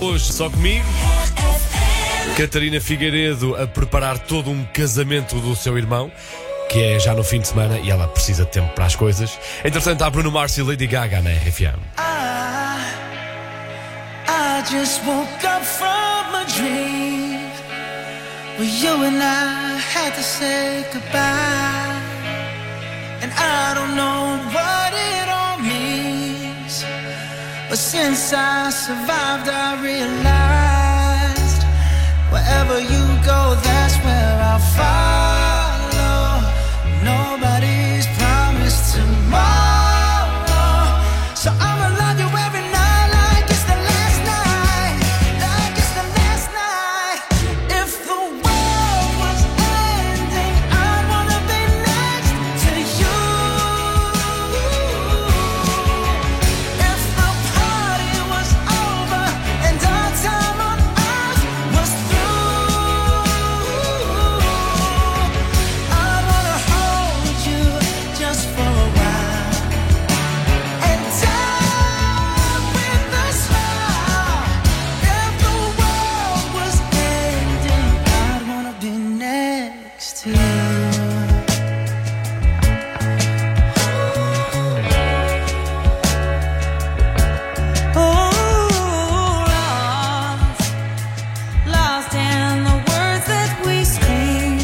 Hoje só comigo. Catarina Figueiredo a preparar todo um casamento do seu irmão, que é já no fim de semana e ela precisa de tempo para as coisas. Entretanto, há Bruno Mars e Lady Gaga na RFM. I just woke up from a dream where you and I had to say goodbye, and I don't know what it all means, but since I survived I realized wherever you go, that's where I'll follow. Nobody's promised tomorrow, so I'ma love you every night like it's the last night, like it's the last night. If the world was ending, I'd wanna be next to you. If the party was over and our time on earth was through, I'd wanna hold you just for a while and die with a smile. If the world was ending, I'd wanna be next to you. Lost in the words that we scream.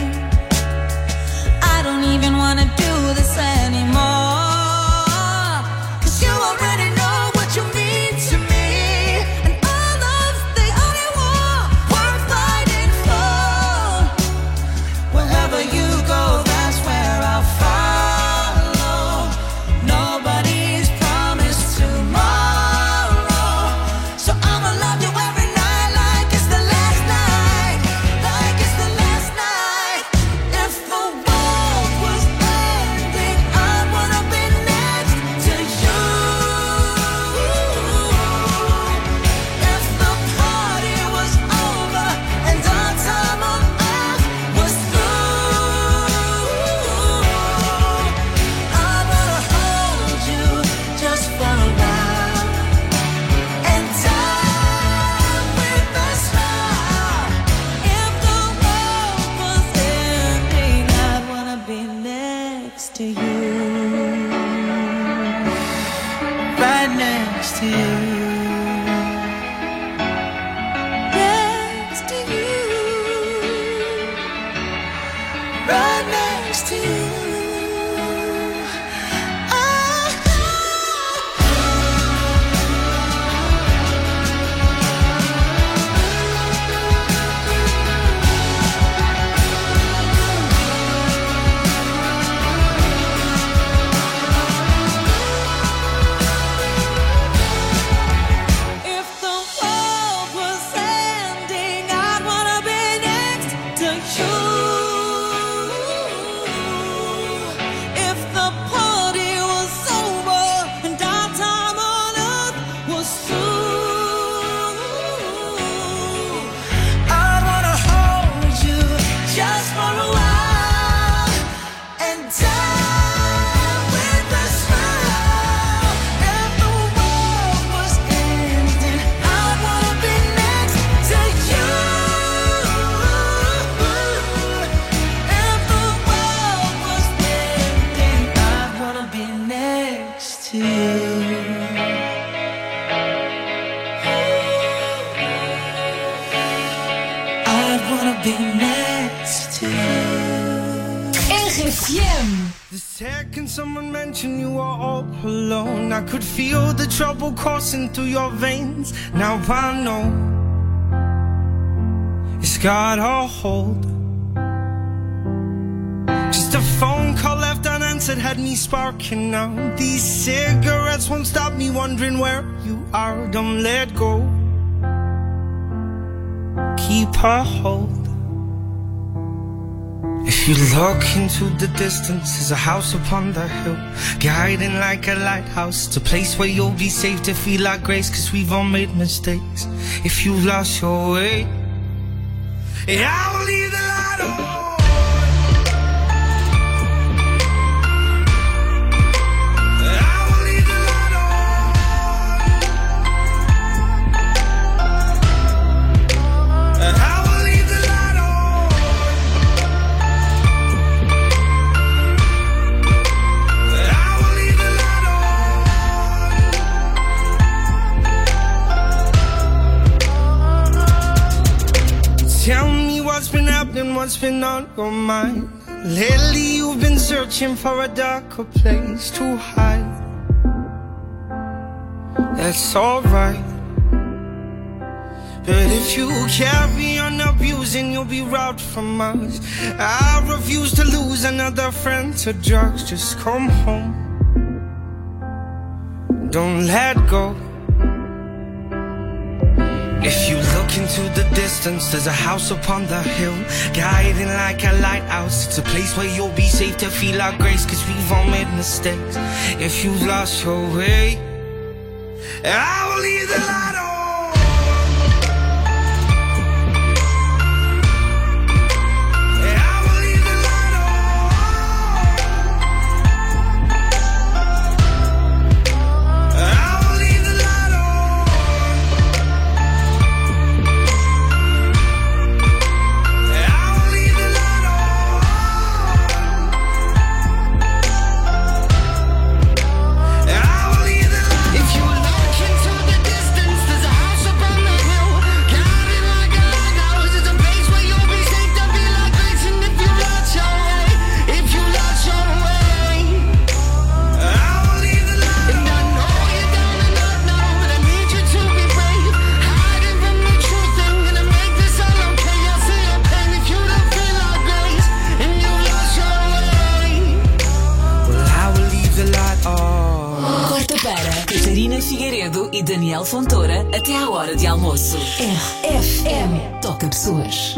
I don't even wanna do this anymore, 'cause you already know what you mean to me, and all love's the only war worth fighting for. Wherever you go, that's where I'll follow. Nobody's promised tomorrow, so I'ma love you every night like it's the last night, like it's the last night. If the world was ending, I wanna be next to you. If the party was over and our time on earth was through, I wanna hold you just for a while and die with a smile. If the world was ending, I'd wanna be next to you. Right next to you. Next to you. Right next to you. If the world was ending, I'd wanna be next to you. If the party was over and our time on earth was through, I wanna hold you just for a while and die with a smile. If the world was ending, I wanna be next to you. If the world was ending, I wanna be next to you. I wanna be next to you. RFM. The second someone mentioned you were all alone, I could feel the trouble coursing through your veins. Now I know it's got a hold. Just a phone call left unanswered had me sparking now. These cigarettes won't stop me wondering where you are. Don't let go. Keep a hold. If you look into the distance, there's a house upon the hill, guiding like a lighthouse. It's a place where you'll be safe to feel like grace, 'cause we've all made mistakes. If you lost your way, I will leave the light on. I will leave the light on. tell me what's been happening, what's been on your mind. Lately you've been searching for a darker place to hide. That's alright. But if you carry on abusing, you'll be robbed from us. I refuse to lose another friend to drugs. Just come home, don't let go. If you look into the distance, there's a house upon the hill, guiding like a lighthouse. It's a place where you'll be safe to feel our grace, cause we've all made mistakes. If you've lost your way, I will leave the light on. Figueiredo e Daniel Fontoura até à hora de almoço. RFM toca pessoas.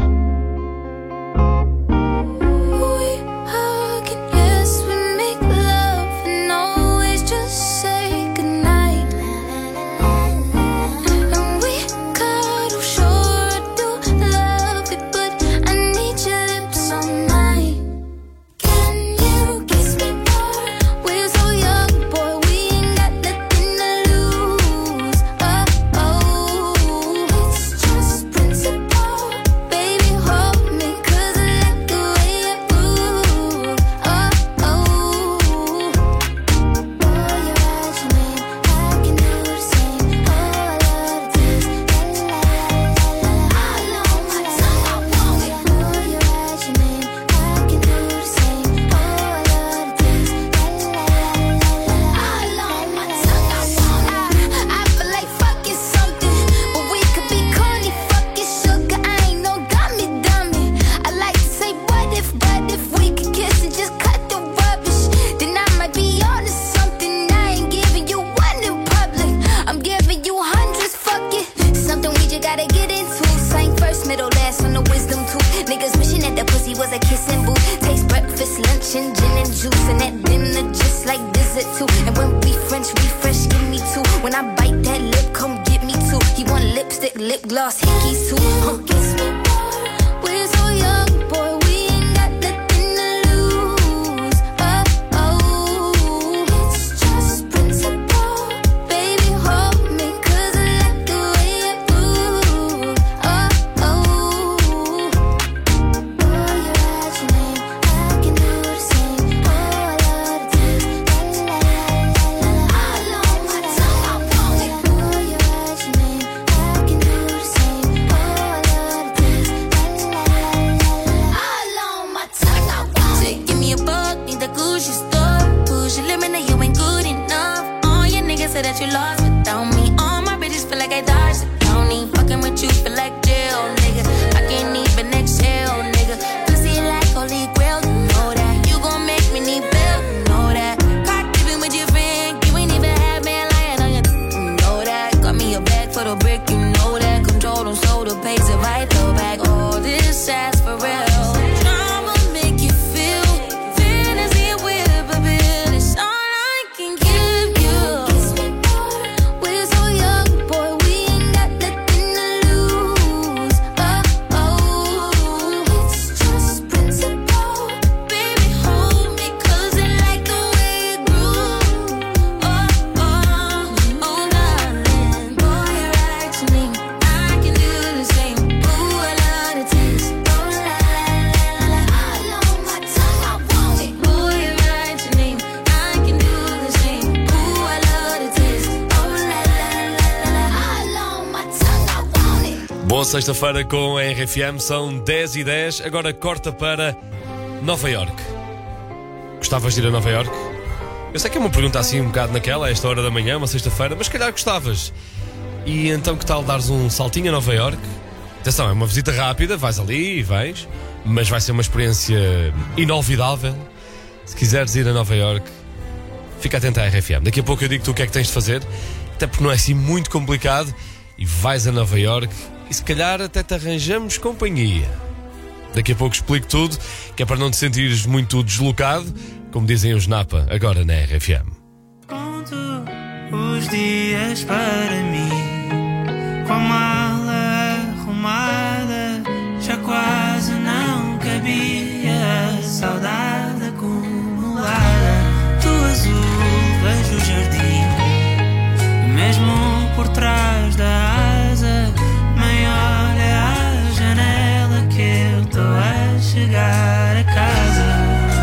Boa sexta-feira com a RFM, são 10h10. Agora corta para Nova Iorque. Gostavas de ir a Nova Iorque? Eu sei que é uma pergunta assim um bocado naquela, a esta hora da manhã, uma sexta-feira, mas se calhar gostavas. E então que tal dares um saltinho a Nova Iorque? Atenção, é uma visita rápida, vais ali e vens, mas vai ser uma experiência inolvidável. Se quiseres ir a Nova Iorque, fica atento à RFM. Daqui a pouco eu digo-te o que é que tens de fazer, até porque não é assim muito complicado. E vais a Nova Iorque e se calhar até te arranjamos companhia. Daqui a pouco explico tudo, que é para não te sentires muito deslocado, como dizem os Napa, agora na RFM. Conto os dias para mim, com a mala arrumada, já quase não cabia a saudade acumulada. Do azul vejo o jardim, mesmo por trás da asa, maior é a janela que eu tô a chegar a casa.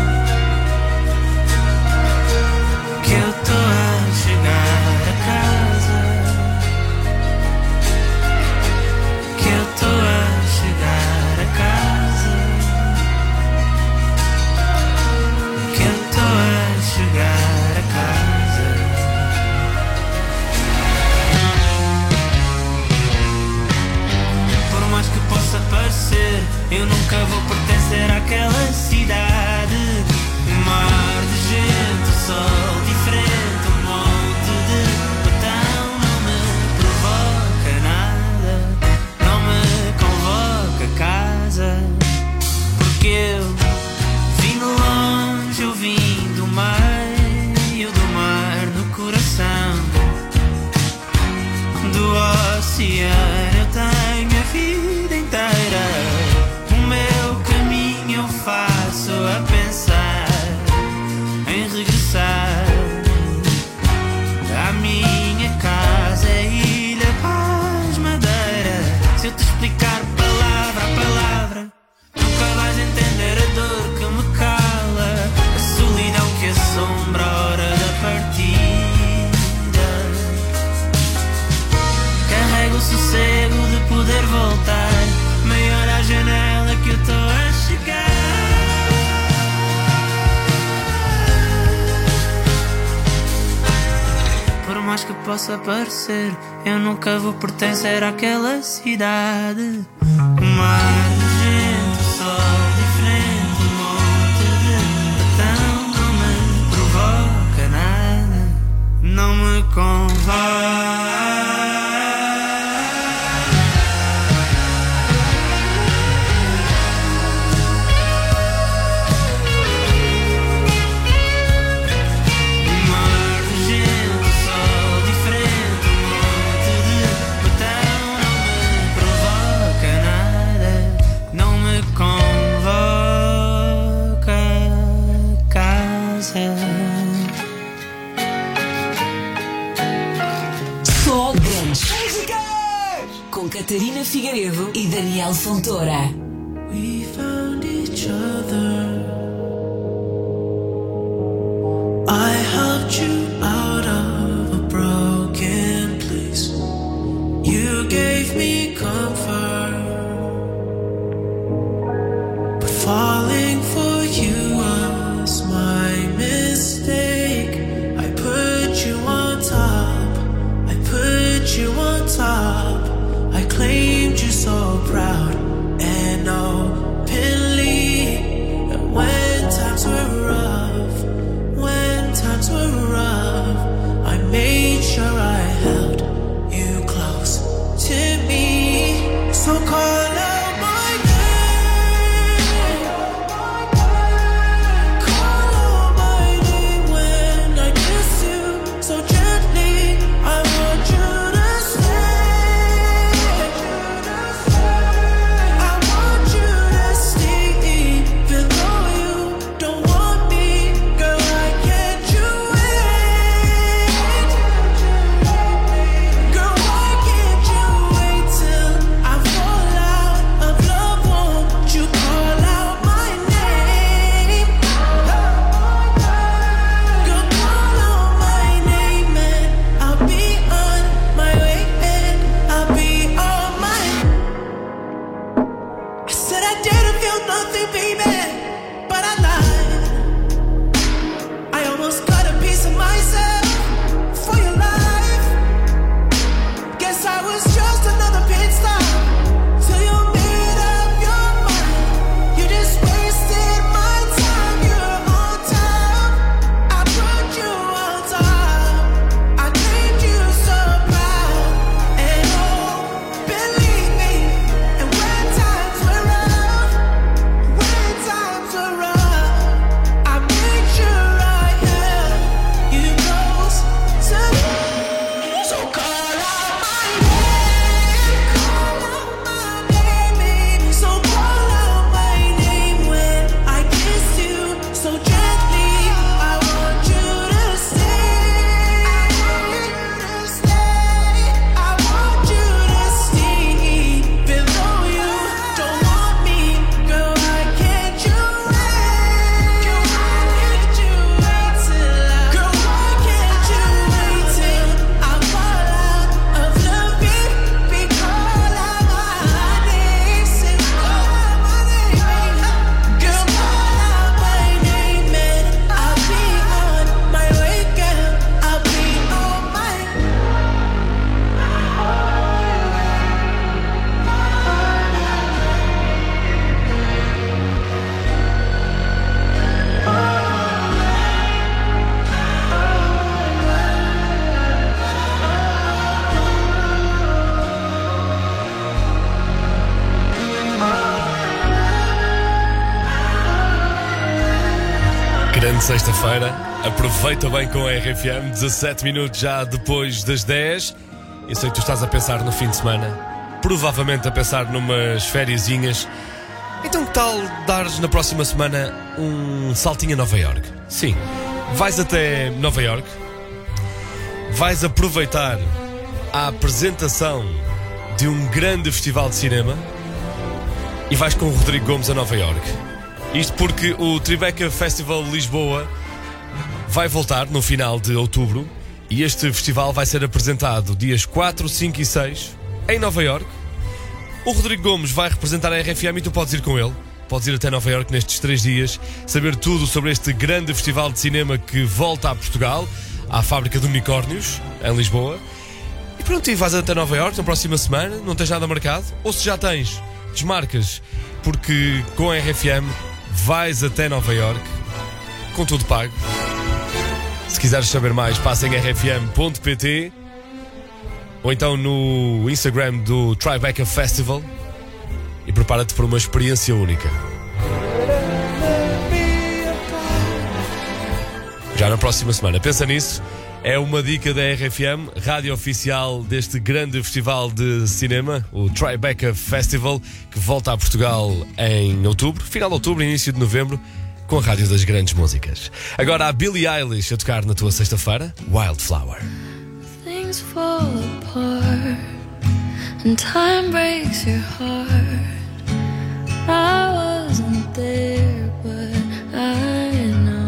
Que eu tô a chegar a casa. Que eu tô a chegar a casa. Que eu tô a chegar a casa. Por mais que possa parecer, eu nunca vou pertencer àquela cidade. Um mar de gente, o sol diferente, um monte de botão. Não me provoca nada, não me convoca a casa. Porque eu vim de longe, eu vim do meio do mar no coração do oceano. Eu tenho a vida inteira, o meu caminho eu faço a pensar em regressar à minha casa, Ilha Paz Madeira. Se eu te explicar palavra a palavra, nunca vais entender a dor que me cala, a solidão que assombra a hora da partida. Carrego o sossego de poder voltar, maior à janela que eu tô a chegar. Por mais que possa parecer, eu nunca vou pertencer àquela cidade. O mar de gente, o sol diferente, um monte de botão. Não me provoca nada, não me convoca. Só grandes com Catarina Figueiredo e Daniel Fontoura. We found each other. I helped you out of a broken place. You gave me comfort. But falling for you was my mistake. I put you on top. I put you on top. I claimed you so proud and openly. And when times were rough, I made sure I held you close to me. So call out my name. Call out my name when I kiss you so gently. I want you to stay. I want you to stay even though you don't want me. Girl, I can't you wait. Girl, why can't you wait till I fall out? Grande sexta-feira, aproveita bem com a RFM, 17 minutos já depois das 10. Eu sei que tu estás a pensar no fim de semana, provavelmente a pensar numas fériasinhas. Então que tal dares na próxima semana um saltinho a Nova Iorque? Sim, vais até Nova Iorque, vais aproveitar a apresentação de um grande festival de cinema e vais com o Rodrigo Gomes a Nova Iorque. Isto porque o Tribeca Festival Lisboa vai voltar no final de outubro e este festival vai ser apresentado dias 4, 5 e 6 em Nova Iorque. O Rodrigo Gomes vai representar a RFM e tu podes ir com ele. Podes ir até Nova Iorque nestes 3 dias, saber tudo sobre este grande festival de cinema que volta a Portugal, à Fábrica de Unicórnios, em Lisboa. E pronto, e vais até Nova Iorque na próxima semana, não tens nada marcado, ou se já tens, desmarcas, porque com a RFM vais até Nova Iorque, com tudo pago. Se quiseres saber mais, passa em rfm.pt ou então no Instagram do Tribeca Festival e prepara-te para uma experiência única. Já na próxima semana, pensa nisso. É uma dica da RFM, rádio oficial deste grande festival de cinema, o Tribeca Festival, que volta a Portugal em outubro, final de outubro, início de novembro, com a rádio das grandes músicas. Agora há Billie Eilish a tocar na tua sexta-feira, Wildflower. Things fall apart and time breaks your heart. I wasn't there, but I know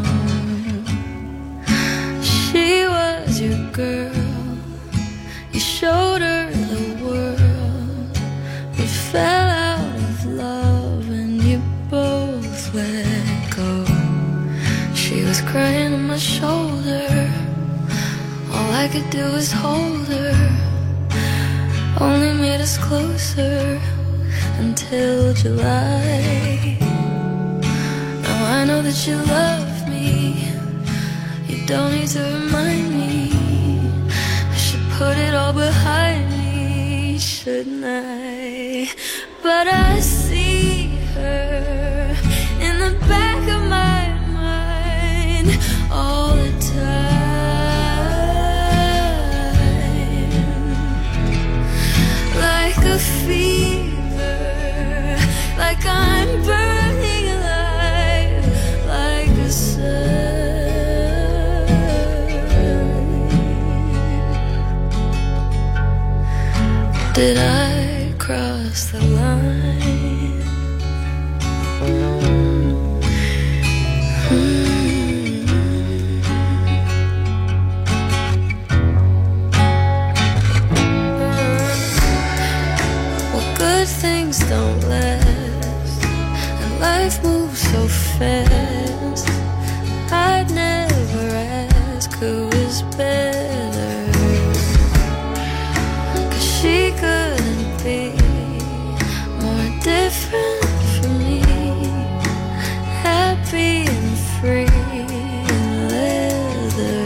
she was your girl. You showed her the world. We fell out of love and you both let go. She was crying on my shoulder. All I could do was hold her. Only made us closer until July. Now I know that you love me. You don't need to remind me. I should put it all behind me, shouldn't I? But I see her in the back of my mind all the time. Like a fever, like I'm burning alive, like a sun. Did I cross the line? Well, good things don't last, and life moves so fast. I'd never ask who is better. She couldn't be more different from me. Happy and free in leather.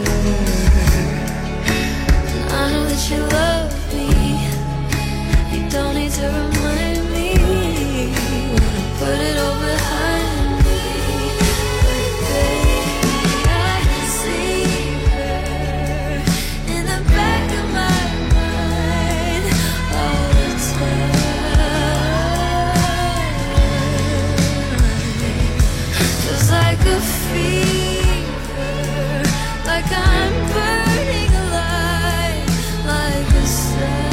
And I know that you love me. You don't need to remind me. Wanna put it all behind me. But baby, I can see her in the back of my mind all the time. Feels like a fever, like I'm burning alive, like a sun.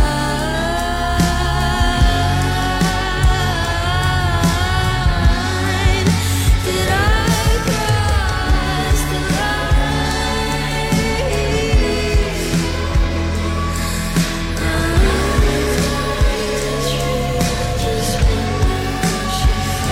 Did I cross the line? Just wonder how she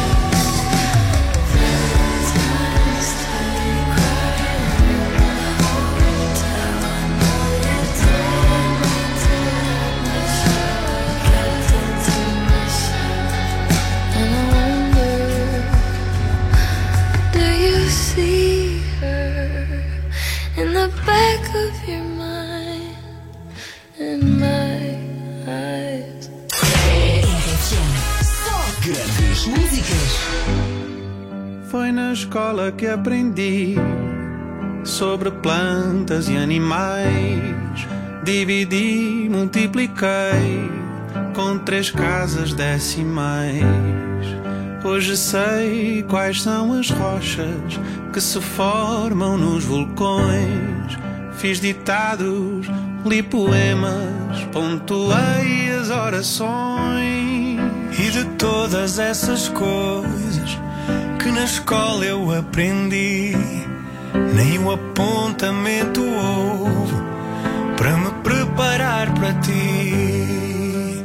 feels. Sometimes I cry in the hotel. I know you told me to myself, kept it to myself, and I wonder, do you see her in the back of your mind, in my eyes? RFM. Só grandes músicas. foi na escola que aprendi sobre plantas e animais. Dividi, multipliquei com 3 casas decimais. Hoje sei quais são as rochas que se formam nos vulcões. Fiz ditados, li poemas, pontuei as orações. E de todas essas coisas que na escola eu aprendi, nem um apontamento houve para me preparar para ti.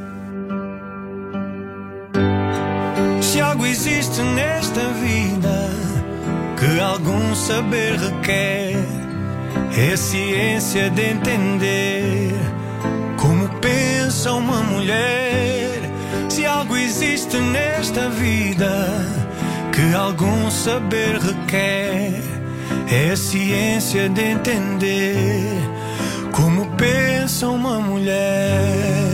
Se algo existe nesta vida que algum saber requer, é a ciência de entender como pensa uma mulher. Se algo existe nesta vida que algum saber requer, é a ciência de entender como pensa uma mulher.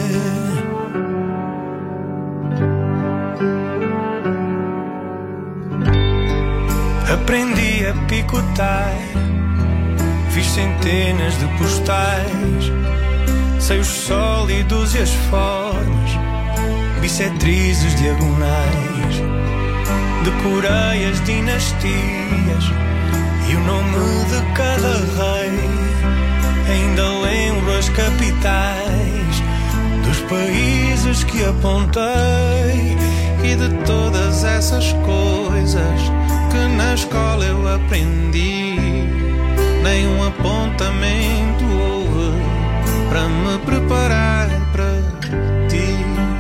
Aprendi a picotar, fiz centenas de postais, sei os sólidos e as formas, bissetrizes diagonais. Decorei as dinastias e o nome de cada rei. Ainda lembro as capitais dos países que apontei. E de todas essas coisas que na escola eu aprendi, nenhum apontamento houve para me preparar para ti.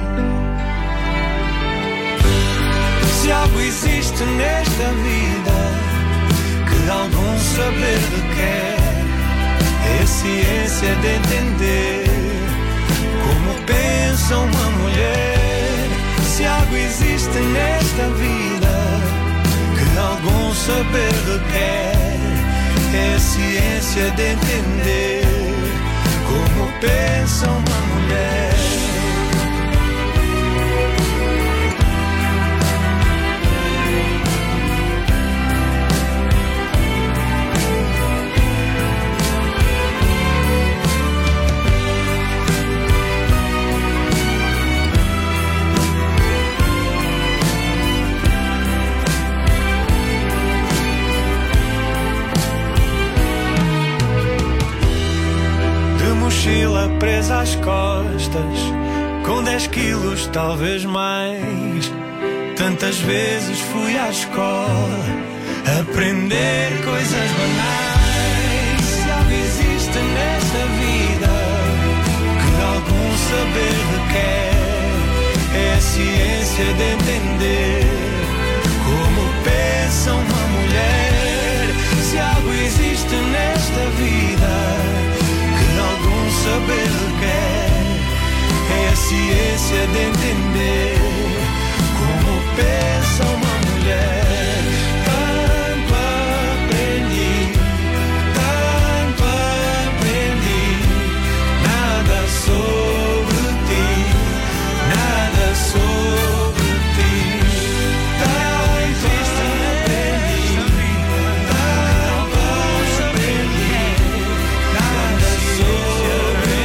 Se algo existe nesta vida que algum saber requer, é a ciência de entender como pensa uma mulher. Se algo existe nesta vida que algum saber requer, é a ciência de entender como pensa uma mulher. Mochila presa às costas, com 10 quilos talvez mais. Tantas vezes fui à escola aprender coisas banais. Se algo existe nesta vida que algum saber requer, é a ciência de entender como pensa uma mulher. Se algo existe nesta vida algum saber requer, é a ciência de entender como pensa uma mulher. Tanto aprendi, nada sobre ti, nada sobre ti. Tanto aprendi, nada sobre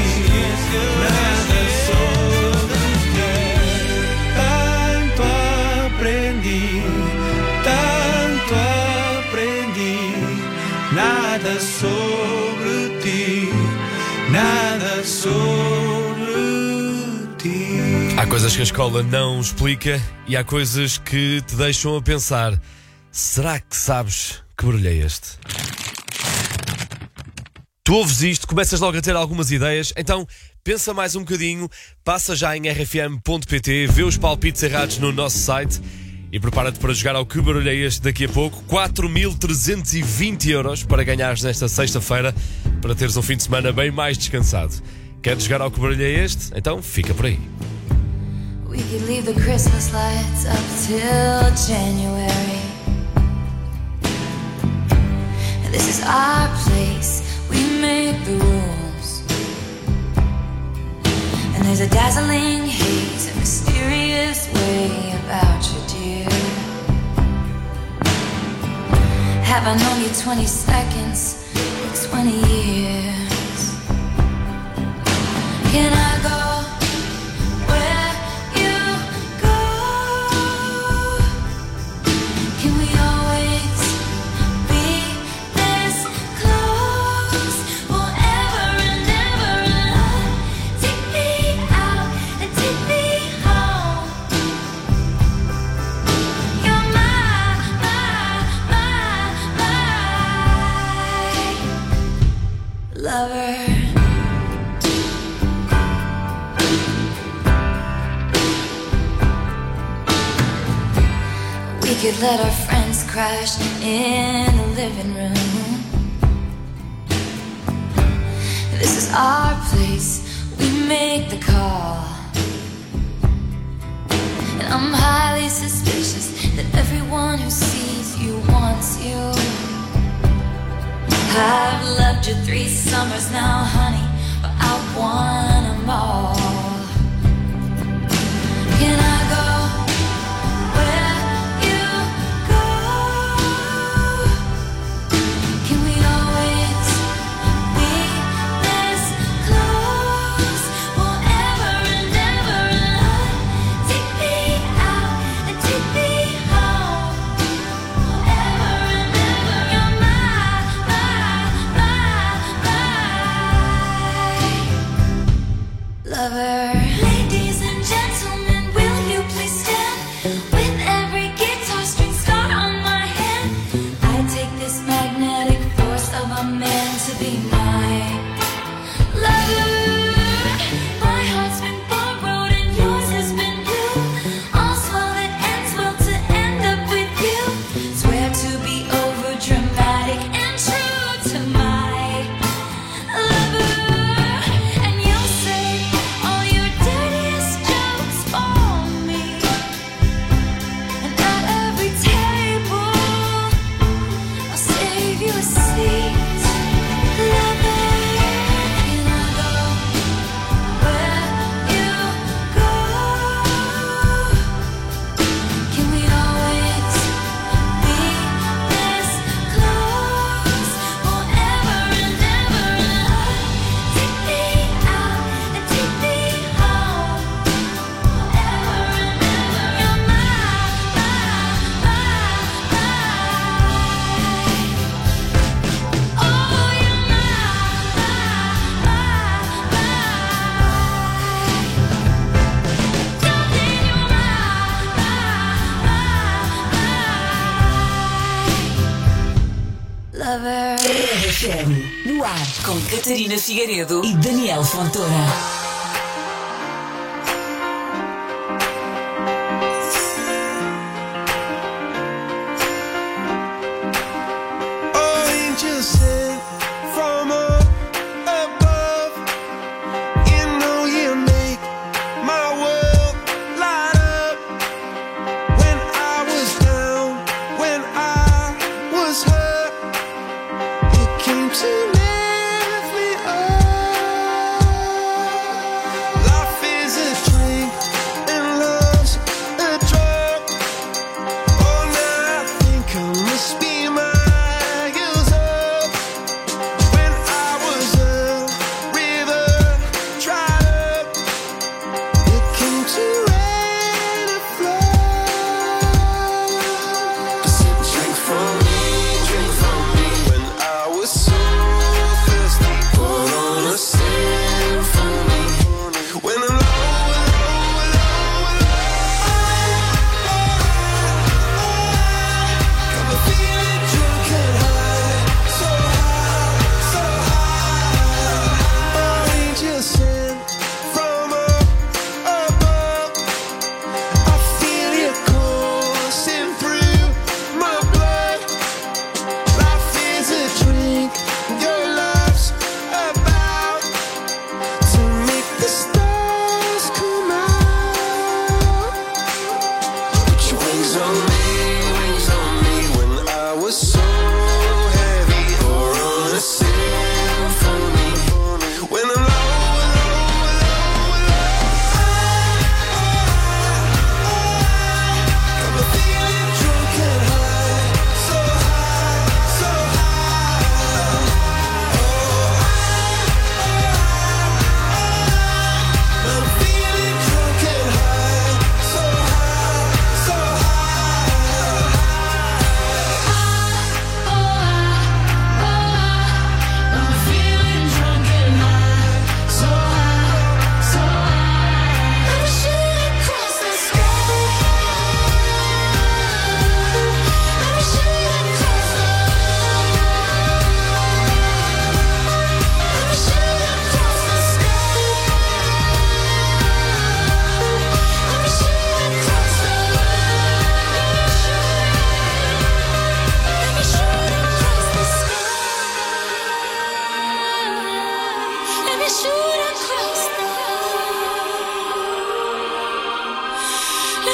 nada sobre ti, nada sobre ti. Há coisas que a escola não explica e há coisas que te deixam a pensar: será que sabes que barulho é este? Tu ouves isto, começas logo a ter algumas ideias, então pensa mais um bocadinho, passa já em rfm.pt, vê os palpites errados no nosso site e prepara-te para jogar ao Que Barulho é Este daqui a pouco. 4.320 euros para ganhares nesta sexta-feira, para teres um fim de semana bem mais descansado. Queres jogar ao Que Barulho é Este? Então fica por aí. We could leave the Christmas lights up till January. And this is our place, we make the rules. And there's a dazzling haze, a mysterious way about you, dear. Have I known you 20 seconds or 20 years? Can I go where you go? Can we always be this close forever and ever? Take me out and take me home. You're my lover. We could let our friends crash in the living room. This is our place, we make the call. And I'm highly suspicious that everyone who sees you wants you. I've loved you 3 summers now, honey, but I want them all. Can I go where you go? Can we always be this close forever and ever? Take me out and take me home forever and ever. You're my lover. Ladies and gentlemen, will you please stand? With every guitar string scar on my hand, I take this magnetic force of a man to be my lover. My heart's been borrowed and yours has been blue. All's well that ends well to end up with you. Swear to be over dramatic and true to my lover. And you'll say all your dirtiest jokes for me. And at every table I'll save you a seat. Lover, can I go where you go? Can we always be this close forever and ever? Take me out and take me home forever and ever. You're lover. RFM, no ar, com Catarina Figueiredo e Daniel Fontoura. Angels sent from up above. You know you make my world light up. When I was down, when I was hurt, you came to lift me up.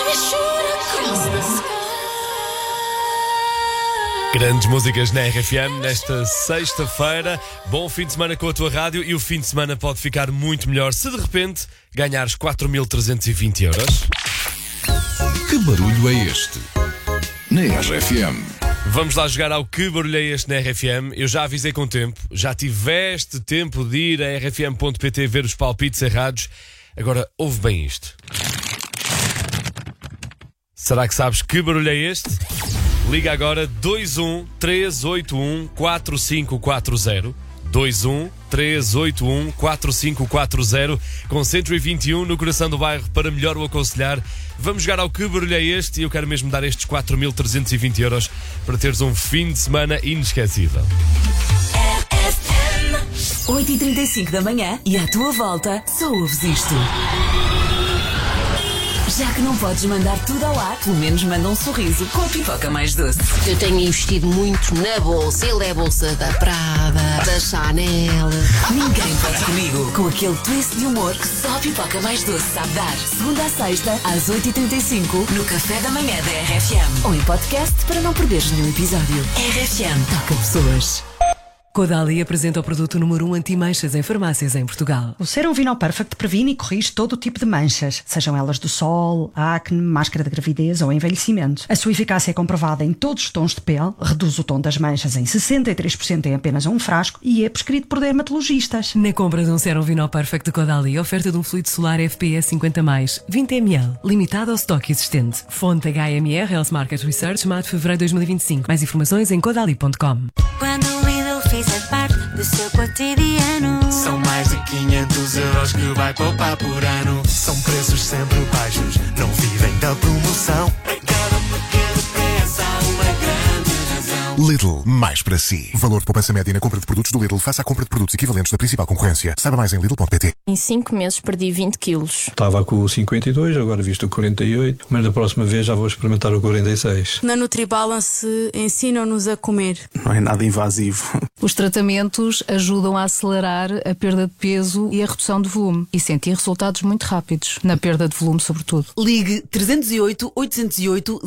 we shoot across the sky. Grandes músicas na RFM nesta sexta-feira. Bom fim de semana com a tua rádio, e o fim de semana pode ficar muito melhor se de repente ganhares 4.320 euros. Que barulho é este? Na RFM. Vamos lá jogar ao Que Barulho é Este na RFM. Eu já avisei com tempo, já tiveste tempo de ir a rfm.pt ver os palpites errados. Agora ouve bem isto. Será que sabes que barulho é este? Liga agora 21 381 4540. 21 381 4540, com 121 no coração do bairro para melhor o aconselhar. Vamos jogar ao Que Barulho é Este, e eu quero mesmo dar estes 4.320 euros para teres um fim de semana inesquecível. 8h35 da manhã e à tua volta só ouves isto. Já que não podes mandar tudo ao ar, pelo menos manda um sorriso com a pipoca mais doce. Eu tenho investido muito na bolsa. Ele é a bolsa da Prada, da Chanel. Ninguém pode comigo, com aquele twist de humor que só a pipoca mais doce sabe dar. Segunda a sexta, às 8h35, no Café da Manhã da RFM. Ou em podcast para não perderes nenhum episódio. RFM toca pessoas. Caudalie apresenta o produto número 1 anti-manchas em farmácias em Portugal. O Serum Vinol Perfect previne e corrige todo o tipo de manchas, sejam elas do sol, acne, máscara de gravidez ou envelhecimento. A sua eficácia é comprovada em todos os tons de pele, reduz o tom das manchas em 63% em apenas um frasco e é prescrito por dermatologistas. Na compra de um Serum Vinol Perfect de Caudalie, oferta de um fluido solar FPS 50+, 20 ml, limitado ao estoque existente. Fonte HMR Health Market Research, maio de fevereiro de 2025. Mais informações em caudalie.com. Quando o Lidl fizer parte do seu cotidiano, São mais de 500 euros que vai poupar por ano. São preços sempre baixos, não vivem da promoção. Em cada pequeno preço há uma grande razão. Lidl, mais para si. Valor de poupança média na compra de produtos do Lidl face à compra de produtos equivalentes da principal concorrência. Saiba mais em Lidl.pt. Em 5 meses perdi 20 quilos. Estava com o 52, agora visto o 48, mas da próxima vez já vou experimentar o 46. Na NutriBalance ensinam-nos a comer. Não é nada invasivo. Os tratamentos ajudam a acelerar a perda de peso e a redução de volume e sentir resultados muito rápidos, na perda de volume sobretudo. Ligue 308 808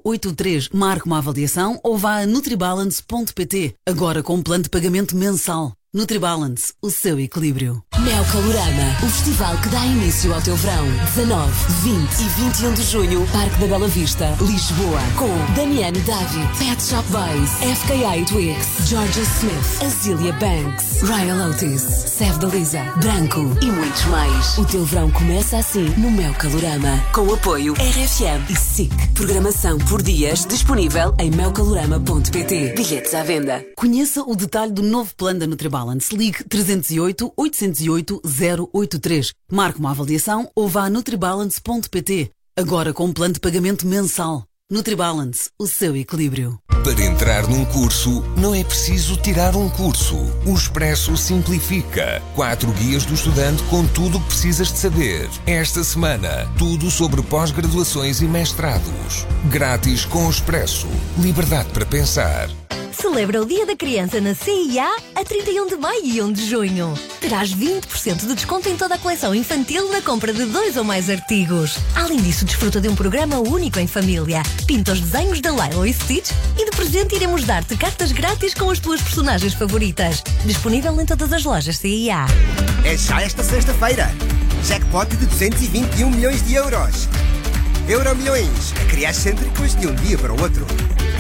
083, marque uma avaliação ou vá a nutribalance.pt, agora com um plano de pagamento mensal. NutriBalance, o seu equilíbrio. Mel Calorama, o festival que dá início ao teu verão. 19, 20 e 21 de junho, Parque da Bela Vista, Lisboa. Com Damiano David, Pet Shop Boys, FKA Twigs, Georgia Smith, Azealia Banks, Ryan Otis, Sev da Lisa, Branco e muitos mais. O teu verão começa assim no Mel Calorama. Com o apoio RFM e SIC. Programação por dias disponível em melcalorama.pt. Bilhetes à venda. Conheça o detalhe do novo plano da NutriBalance. Ligue 308 808 083. Marque uma avaliação ou vá a nutribalance.pt, agora com um plano de pagamento mensal. NutriBalance, o seu equilíbrio. Para entrar num curso, não é preciso tirar um curso. O Expresso simplifica. 4 guias do estudante com tudo o que precisas de saber. Esta semana, tudo sobre pós-graduações e mestrados. Grátis com o Expresso. Liberdade para pensar. Celebra o Dia da Criança na CIA a 31 de maio e 1 de junho. Terás 20% de desconto em toda a coleção infantil na compra de 2 ou mais artigos. Além disso, desfruta de um programa único em família. Pinta os desenhos da Lilo e Stitch e de presente iremos dar-te cartas grátis com as tuas personagens favoritas. Disponível em todas as lojas CIA. É já esta sexta-feira. Jackpot de 221 milhões de euros. Euromilhões, a criar cêntricos de um dia para o outro.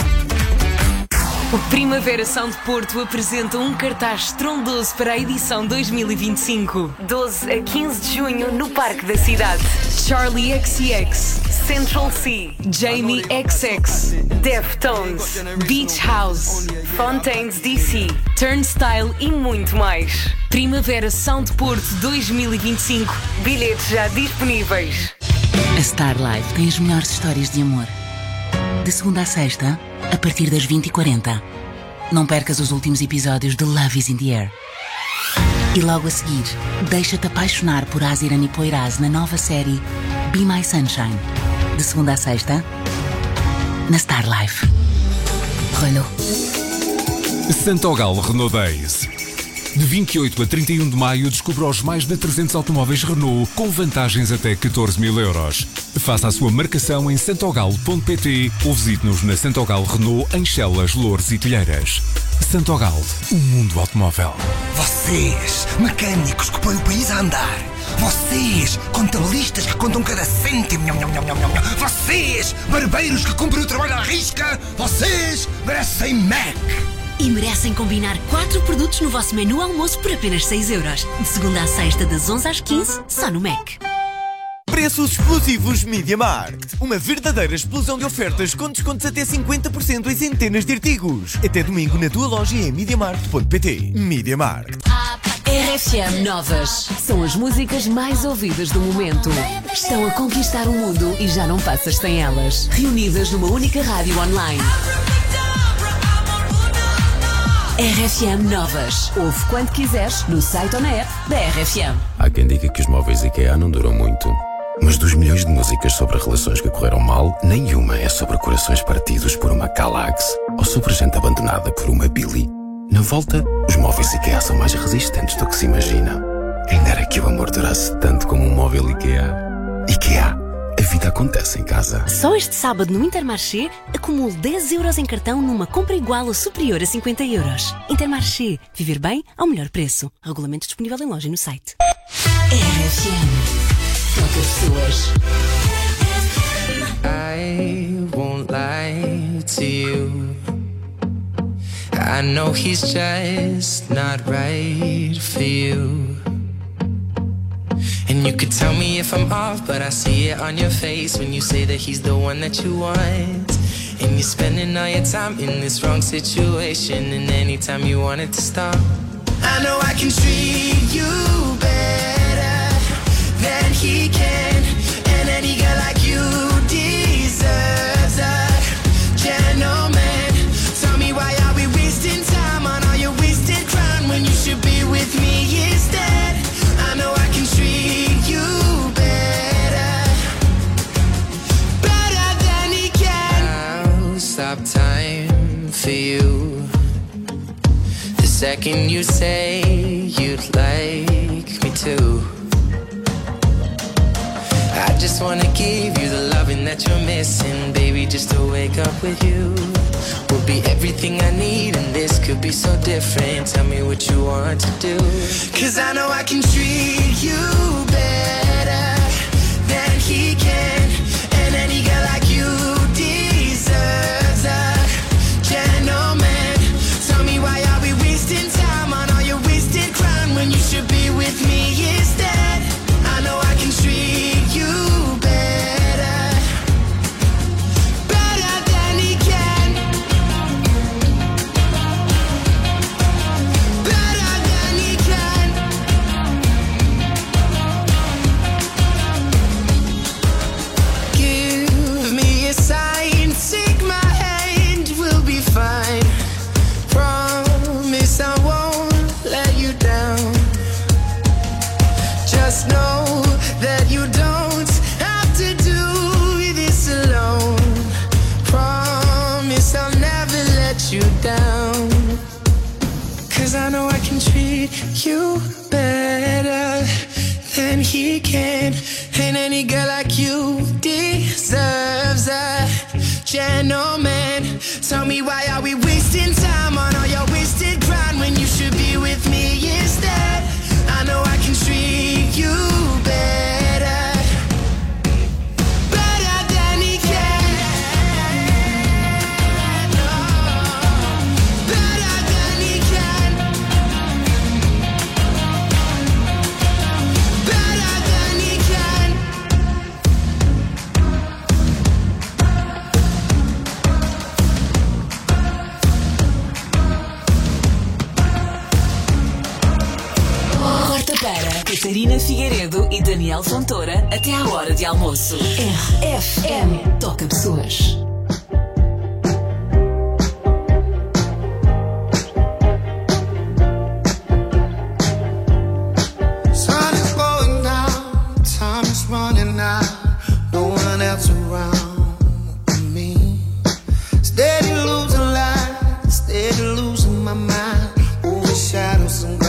O Primavera Sound Porto apresenta um cartaz estrondoso para a edição 2025. 12 a 15 de junho no Parque da Cidade. Charlie XCX, Central C, Jamie XX, Deftones, Beach House, Fontaines DC, Turnstile e muito mais. Primavera Sound Porto 2025. Bilhetes já disponíveis. A Star Life tem as melhores histórias de amor. De segunda a sexta, a partir das 20h40. Não percas os últimos episódios de Love is in the Air. E logo a seguir, deixa-te apaixonar por Aziran e Poiraz na nova série Be My Sunshine. De segunda a sexta, na Star Life. Renault. Santogal Renault Days. De 28 a 31 de maio, descubra os mais de 300 automóveis Renault com vantagens até 14.000 euros. Faça a sua marcação em santogalo.pt ou visite-nos na Santogal Renault em Chelas, Loures e Telheiras. Santogal, o mundo automóvel. Vocês, mecânicos que põem o país a andar. Vocês, contabilistas que contam cada cêntimo. Vocês, barbeiros que cumprem o trabalho à risca. Vocês merecem Mac. E merecem combinar 4 produtos no vosso menu almoço por apenas 6 euros. De segunda à sexta, das 11 às 15, só no Mac. Preços explosivos MediaMarkt. Uma verdadeira explosão de ofertas com descontos até 50% em centenas de artigos. Até domingo na tua loja em MediaMarkt.pt. MediaMarkt. RFM Novas. São as músicas mais ouvidas do momento. Estão a conquistar o mundo e já não passas sem elas. Reunidas numa única rádio online. RFM Novas. Ouve quando quiseres, no site ou na app da RFM. Há quem diga que os móveis IKEA não duram muito. Mas dos milhões de músicas sobre relações que correram mal, nenhuma é sobre corações partidos por uma Calax ou sobre gente abandonada por uma Billy. Na volta, os móveis IKEA são mais resistentes do que se imagina. Quem dera que o amor durasse tanto como um móvel IKEA. IKEA. A vida acontece em casa. Só este sábado no Intermarché, acumule 10 euros em cartão numa compra igual ou superior a 50 euros. Intermarché. Viver bem ao melhor preço. Regulamento disponível em loja e no site. RFM. Toca pessoas. I won't lie to you. I know he's just not right for you. And you could tell me if I'm off, but I see it on your face when you say that he's the one that you want. And you're spending all your time in this wrong situation, and anytime you want it to stop, I know I can treat you better than he can. And any girl like you deserves a gentleman. Tell me, why are we wasting time on all your wasted crown when you should be with me instead? I know I can treat you better, better than he can. I'll stop time for you the second you say you'd like me to. I just wanna give you the loving that you're missing, baby, just to wake up with you will be everything I need, and this could be so different. Tell me what you want to do, 'cause I know I can treat you better than he can. And any girl like you deserves a gentleman. Tell me, why are we wasting time on all your wasted crown when you should be with me instead? I know I can treat you better, better than he can, better than he can. Give me a sign, take my hand, we'll be fine. Promise I won't let you down. Just know that you don't have to do this alone. Promise I'll never let you down. 'Cause I know I can treat you better than he can. And any girl like you deserves a gentleman. Tell me, why are we wasting time on all your wasted grind when you should be with me instead? I know I can treat you better, better than he can, better than he can, better than he can. Corta para Catarina Figueiredo e Daniel Fontoura até à hora de almoço. RFM. Toca pessoas. Sun is going down, time is running out, no one else around me. Steady losing light, steady losing my mind, over shadows and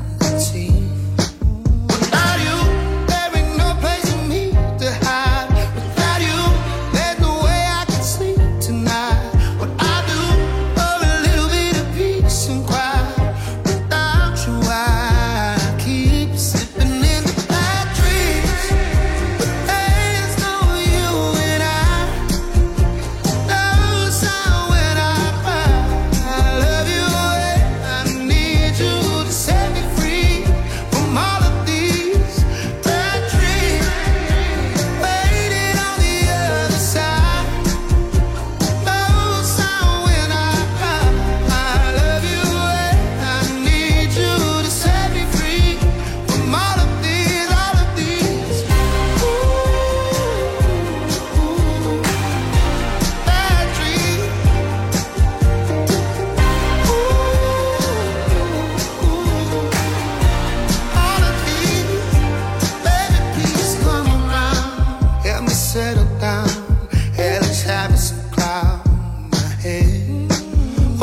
gravity. Without you, there ain't no place for me to hide.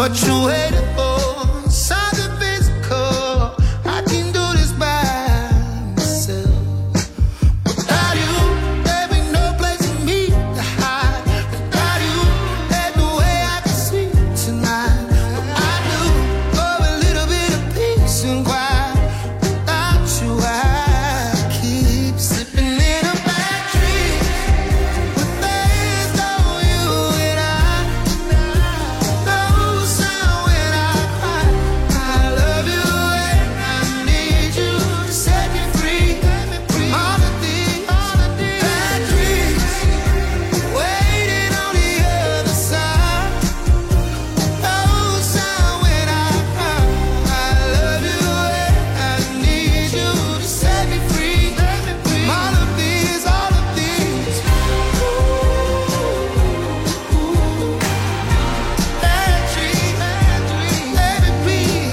what you waiting for. Something physical. I can do this by myself. Without you, there be no place for me to hide. Without you, there's no way I can sleep tonight. But I do for a little bit of peace and quiet. Without you, I keep slipping in a bad dream. But there's no you and I. No sound when I cry. I love you and I need you to set me free. All of these bad dreams waiting on the other side. No sound when I cry. I love you and I need you to set me free. All of these bad dreams, let it be.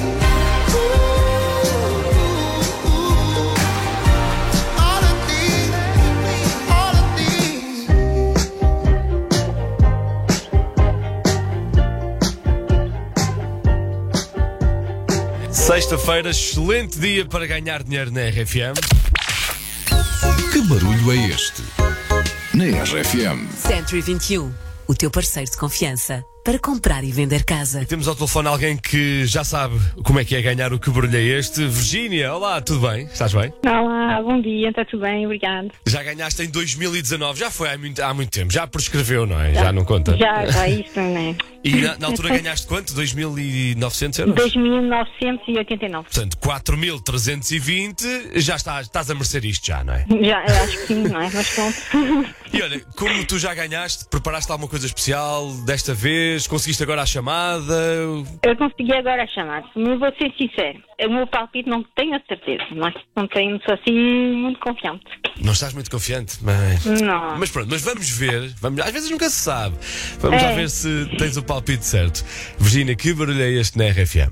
All of these. Sexta-feira, excelente dia para ganhar dinheiro na RFM. Que barulho é este? Na RFM. Century 21, o teu parceiro de confiança para comprar e vender casa. Temos ao telefone alguém que já sabe como é que é ganhar o Que Barulho é Este. Virgínia, olá, tudo bem? Estás bem? Olá, bom dia, está tudo bem, obrigado. Já ganhaste em 2019, já foi há muito tempo, já prescreveu, não é? Já não conta? Já isso, não é? E na altura ganhaste quanto? 2.900 euros? 2.989. Portanto, 4.320, já estás a merecer isto já, não é? Já, eu acho que sim, não é? Mas pronto. E olha, como tu já ganhaste, preparaste alguma coisa especial desta vez? Conseguiste agora a chamada? Eu consegui agora a chamada, mas vou ser sincero, o meu palpite não tenho a certeza, mas não tenho assim muito confiante. Não estás muito confiante, mas... Não. Mas pronto, mas vamos ver, às vezes nunca se sabe. Vamos lá ver se tens o palpite certo. Virgínia, que barulho é este na RFM?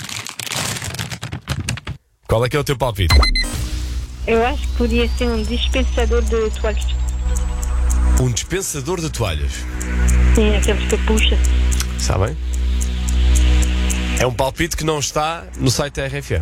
Qual é que é o teu palpite? Eu acho que podia ser um dispensador de toalhas. Um dispensador de toalhas? Sim, aqueles que puxa. Está bem? É um palpite que não está no site da RFM.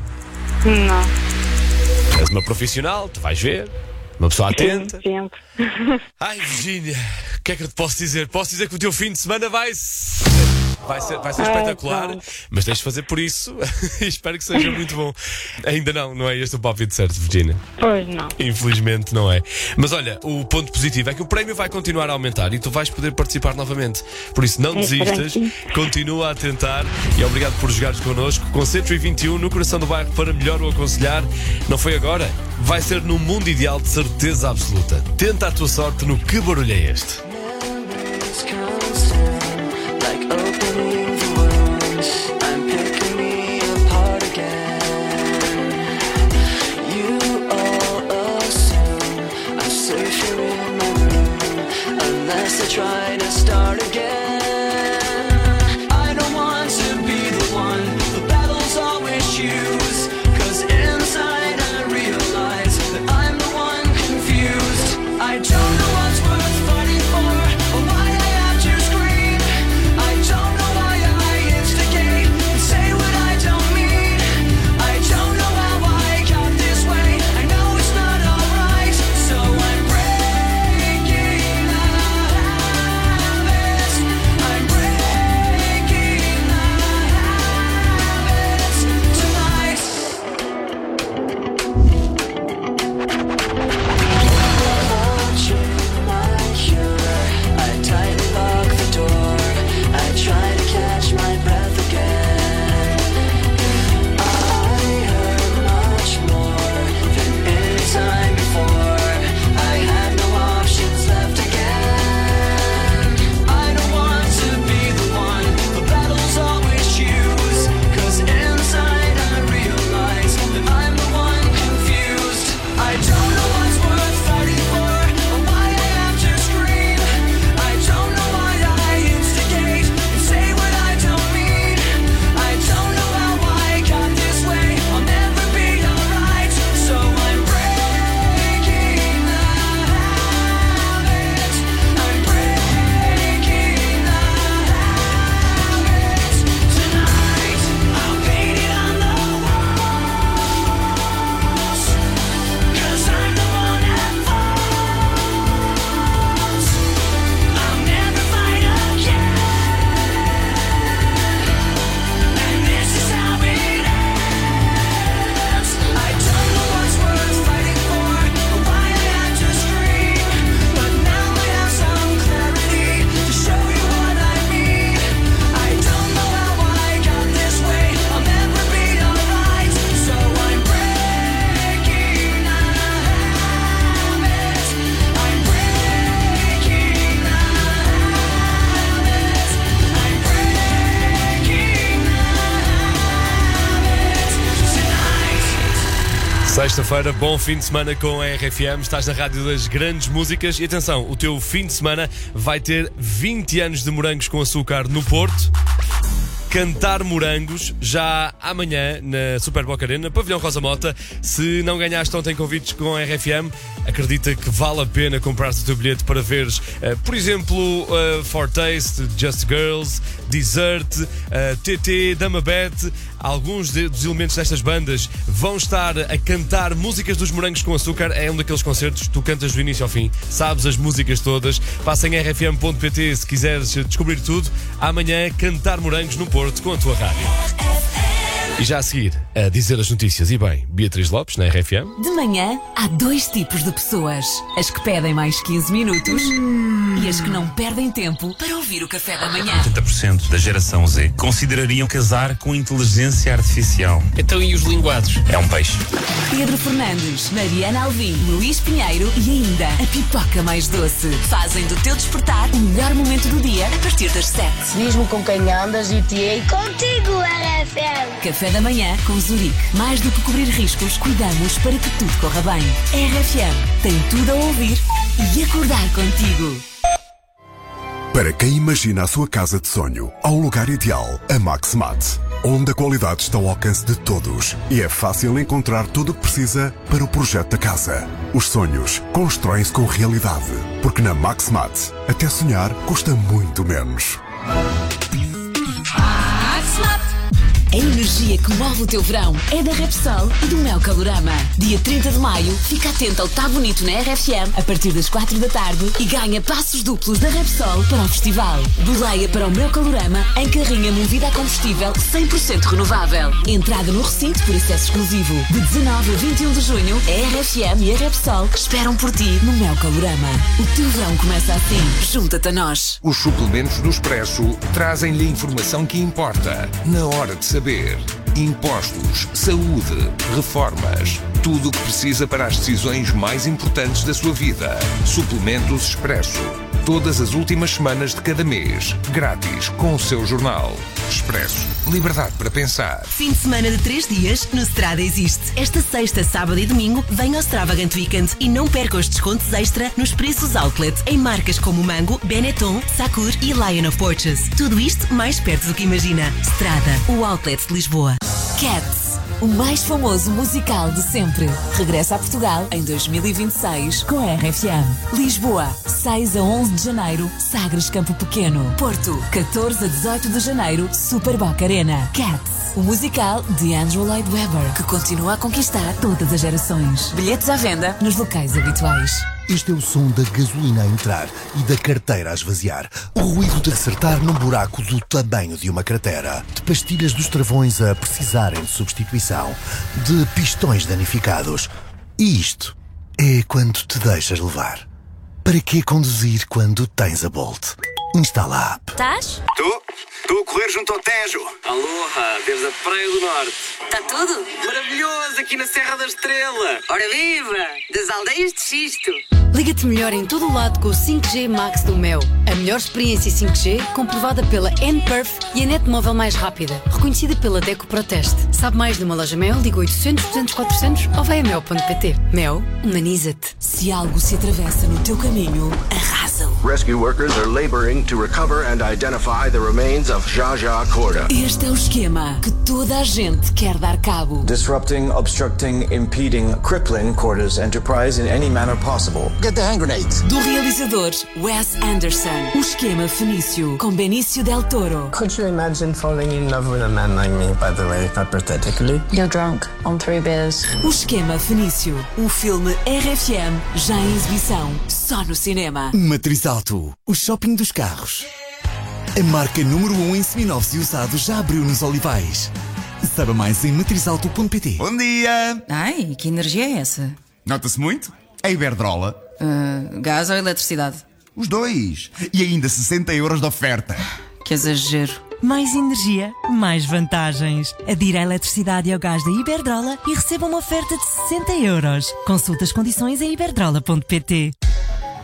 Não. És uma profissional, tu vais ver. Uma pessoa atenta. Sempre. Ai, Virgínia, o que é que eu te posso dizer? Posso dizer que o teu fim de semana vai ser espetacular, mas tens de fazer por isso e espero que seja muito bom. Ainda não é este o palpite certo, Virgínia? Pois não. Infelizmente não é. Mas olha, o ponto positivo é que o prémio vai continuar a aumentar e tu vais poder participar novamente. Por isso não desistas, continua a tentar e obrigado por jogares connosco. Com Century 21 no coração do bairro para melhor o aconselhar. Não foi agora? Vai ser no mundo ideal de certeza absoluta. Tenta a tua sorte no Que Barulho é Este? Try to start again. I don't want to be the one the battles always choose. 'Cause inside I realize that I'm the one confused. I don't know what's worth fighting for or why I have to scream. I don't know why I instigate and say what I don't mean. I don't know how I got this way. I know it's not alright, so I'm breaking out. Sexta-feira, bom fim de semana com a RFM. Estás na rádio das grandes músicas. E atenção, o teu fim de semana vai ter 20 anos de morangos com açúcar no Porto. Cantar morangos já amanhã na Super Boca Arena, Pavilhão Rosa Mota. Se não ganhaste ontem convites com a RFM, acredita que vale a pena comprar-te o teu bilhete para veres, por exemplo, Fortaste, Just Girls, Desert, TT, Dama Bet. Alguns dos elementos destas bandas vão estar a cantar músicas dos Morangos com Açúcar. É um daqueles concertos que tu cantas do início ao fim, sabes as músicas todas. Passa em rfm.pt se quiseres descobrir tudo. Amanhã, cantar morangos no Porto com a tua rádio. E já a seguir, a dizer as notícias. E bem, Beatriz Lopes, na RFM. De manhã, há dois tipos de pessoas. As que pedem mais 15 minutos e as que não perdem tempo para ouvir o café da manhã. 80% da geração Z considerariam casar com inteligência artificial. Então e os linguados? É um peixe. Pedro Fernandes, Mariana Alvim, Luís Pinheiro e ainda a pipoca mais doce. Fazem do teu despertar o melhor momento do dia a partir das 7. Diz-me com quem andas e te ei contigo, RFM. Café da manhã com Zurique. Mais do que cobrir riscos, cuidamos para que tudo corra bem. RFM tem tudo a ouvir e acordar contigo. Para quem imagina a sua casa de sonho, há um lugar ideal, a Maximat, onde a qualidade está ao alcance de todos e é fácil encontrar tudo o que precisa para o projeto da casa. Os sonhos constroem-se com realidade, porque na Maximat, até sonhar custa muito menos. A energia que move o teu verão é da Repsol e do Mel Calorama. Dia 30 de maio, fica atento ao Tá Bonito na RFM a partir das 4 da tarde e ganha passos duplos da Repsol para o festival. Boleia para o Mel Calorama em carrinha movida a combustível 100% renovável. Entrada no recinto por acesso exclusivo. De 19 a 21 de junho, a RFM e a Repsol esperam por ti no Mel Calorama. O teu verão começa assim. Junta-te a nós. Os suplementos do Expresso trazem-lhe a informação que importa na hora de saber. Impostos, saúde, reformas, tudo o que precisa para as decisões mais importantes da sua vida. Suplementos Expresso. Todas as últimas semanas de cada mês. Grátis com o seu jornal. Expresso. Liberdade para pensar. Fim de semana de 3 dias no Strada Existe. Esta sexta, sábado e domingo vem ao Extravagant Weekend e não perca os descontos extra nos preços outlet em marcas como Mango, Benetton, Sakur e Lion of Porches. Tudo isto mais perto do que imagina. Strada, o outlet de Lisboa. Cats, o mais famoso musical de sempre, regressa a Portugal em 2026 com a RFM. Lisboa, 6 a 11 de janeiro, Sagres Campo Pequeno. Porto, 14 a 18 de janeiro, Super Boca Arena. Cats, o musical de Andrew Lloyd Webber, que continua a conquistar todas as gerações. Bilhetes à venda nos locais habituais. Este é o som da gasolina a entrar e da carteira a esvaziar. O ruído de acertar num buraco do tamanho de uma cratera. De pastilhas dos travões a precisarem de substituição. De pistões danificados. E isto é quando te deixas levar. Para que conduzir quando tens a Bolt? Instala a app. Estás? Estou a correr junto ao Tejo. Aloha, desde a Praia do Norte. Está tudo? Maravilhoso, aqui na Serra da Estrela. Ora viva, das aldeias de Xisto. Liga-te melhor em todo o lado com o 5G Max do Mel. A melhor experiência 5G, comprovada pela nPerf e a net móvel mais rápida, reconhecida pela Deco Proteste. Sabe mais de uma loja Mel? Liga 800 200 400 ou vai a mel.pt. Mel, humaniza-te. Se algo se atravessa no teu caminho, arrasa-o. Rescue workers are laboring to recover and identify the remains of Jaja Corda. Este é o esquema que toda a gente quer dar cabo. Disrupting, obstructing, impeding, crippling Corda's enterprise in any manner possible. Get the hand grenade. Do realizador Wes Anderson. O esquema fenício com Benício Del Toro. Could you imagine falling in love with a man like me, by the way, hypothetically? You're drunk on 3 beers. O esquema fenício. Um filme RFM já em exibição. Só no cinema. Matriz Auto. O shopping dos carros. A marca número 1 em seminovos e usados já abriu nos Olivais. Saiba mais em matrizauto.pt. Bom dia! Ai, que energia é essa? Nota-se muito? É Iberdrola. Gás ou eletricidade? Os dois. E ainda 60 euros de oferta. Que exagero. Mais energia, mais vantagens. Adira a eletricidade e ao gás da Iberdrola e receba uma oferta de 60 euros. Consulta as condições em iberdrola.pt.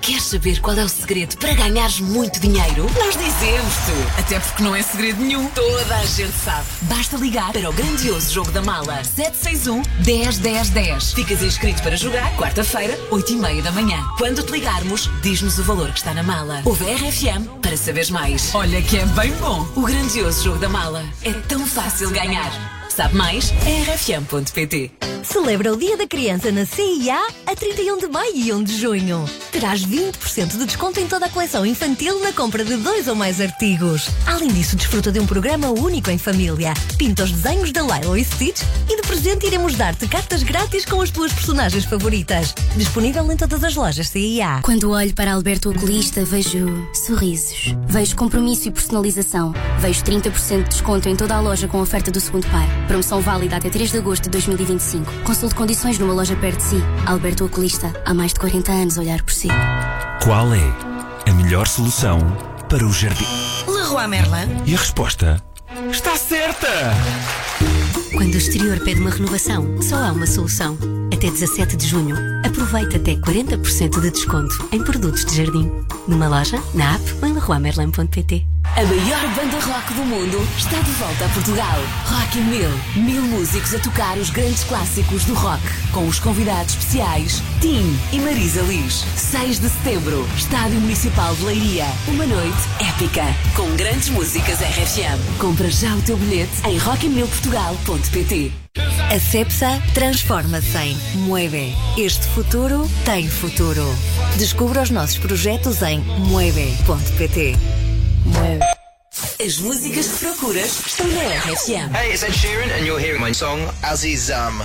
Queres saber qual é o segredo para ganhares muito dinheiro? Nós dizemos-te! Até porque não é segredo nenhum. Toda a gente sabe. Basta ligar para o grandioso jogo da mala. 761-10-10-10. Ficas inscrito para jogar quarta-feira, 8h30 da manhã. Quando te ligarmos, diz-nos o valor que está na mala. Ouve a RFM para saberes mais. Olha que é bem bom. O grandioso jogo da mala. É tão fácil ganhar. Sabe mais? rfm.pt. Celebra o Dia da Criança na CIA a 31 de maio e 1 de junho. Terás 20% de desconto em toda a coleção infantil na compra de 2 ou mais artigos. Além disso, desfruta de um programa único em família. Pinta os desenhos da Lilo e Stitch e de presente iremos dar-te cartas grátis com as tuas personagens favoritas. Disponível em todas as lojas CIA. Quando olho para Alberto Oculista, vejo sorrisos. Vejo compromisso e personalização. Vejo 30% de desconto em toda a loja com oferta do segundo par. Promoção válida até 3 de agosto de 2025. Consulte condições numa loja perto de si. Alberto Oculista, há mais de 40 anos a olhar por si. Qual é a melhor solução para o jardim? Leroy Merlin. E a resposta está certa! Quando o exterior pede uma renovação, só há uma solução. Até 17 de junho, aproveita até 40% de desconto em produtos de jardim. Numa loja, na app ou em leroymerlin.pt. A maior banda rock do mundo está de volta a Portugal. Rock in 1000. 1000 músicos a tocar os grandes clássicos do rock. Com os convidados especiais Tim e Marisa Liz. 6 de setembro, Estádio Municipal de Leiria. Uma noite épica, com grandes músicas RFM. Compra já o teu bilhete em rockinmilportugal.pt. A Cepsa transforma-se em Mueve. Este futuro tem futuro. Descubra os nossos projetos em mueve.pt. Mueve. As músicas que procuras estão na RFM. Hey, it's Ed Sheeran and you're hearing my song Azizam.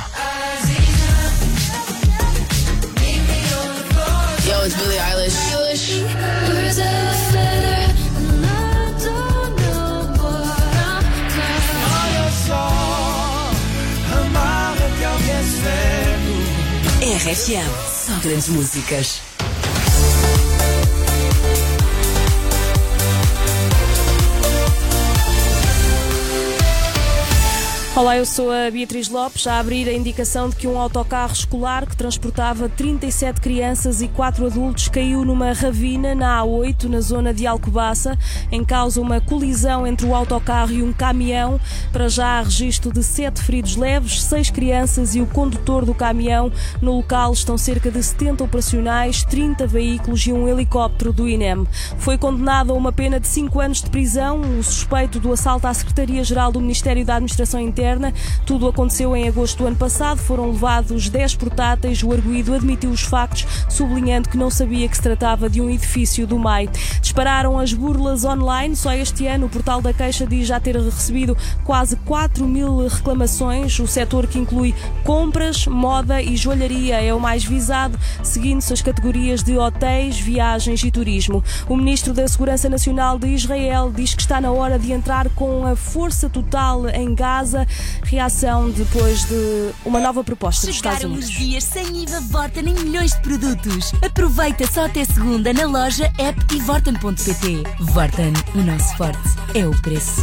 Yo, it's Billie Eilish. RFM, só grandes músicas. Olá, eu sou a Beatriz Lopes, a abrir a indicação de que um autocarro escolar que transportava 37 crianças e 4 adultos caiu numa ravina na A8, na zona de Alcobaça. Em causa uma colisão entre o autocarro e um caminhão. Para já há registro de 7 feridos leves, 6 crianças e o condutor do caminhão. No local estão cerca de 70 operacionais, 30 veículos e um helicóptero do INEM. Foi condenado a uma pena de 5 anos de prisão o suspeito do assalto à Secretaria-Geral do Ministério da Administração Interna. Tudo aconteceu em agosto do ano passado. Foram levados 10 portáteis. O arguido admitiu os factos, sublinhando que não sabia que se tratava de um edifício do MAI. Dispararam as burlas online. Só este ano o Portal da Queixa diz já ter recebido quase 4.000 reclamações. O setor, que inclui compras, moda e joalharia, é o mais visado, seguindo-se as categorias de hotéis, viagens e turismo. O Ministro da Segurança Nacional de Israel diz que está na hora de entrar com a força total em Gaza. Reação depois de uma nova proposta dos Estados Unidos. Chegaram os dias sem IVA Vorten em milhões de produtos. Aproveita só até segunda na loja, app e vorten.pt. Vorten, o nosso forte é o preço.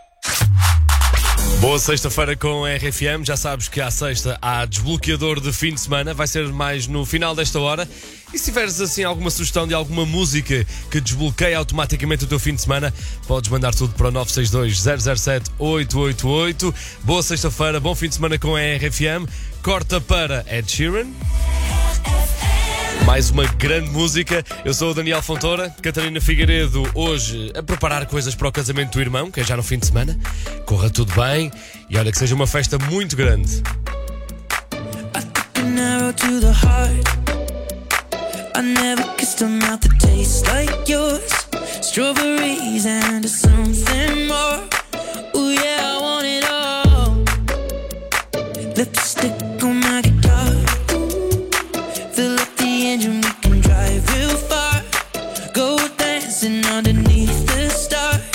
Boa sexta-feira com a RFM. Já sabes que à sexta há desbloqueador de fim de semana. Vai ser mais no final desta hora. E se tiveres assim alguma sugestão de alguma música que desbloqueie automaticamente o teu fim de semana, podes mandar tudo para o 962-007-888. Boa sexta-feira, bom fim de semana com a RFM. Corta para Ed Sheeran. Mais uma grande música. Eu sou o Daniel Fontoura. Catarina Figueiredo hoje a preparar coisas para o casamento do irmão, que é já no fim de semana. Corra tudo bem e olha que seja uma festa muito grande. I never kissed a mouth that tastes like yours. Strawberries and something more. Ooh yeah, I want it all. Lipstick on my guitar. Fill up the engine, we can drive real far. Go dancing underneath the stars.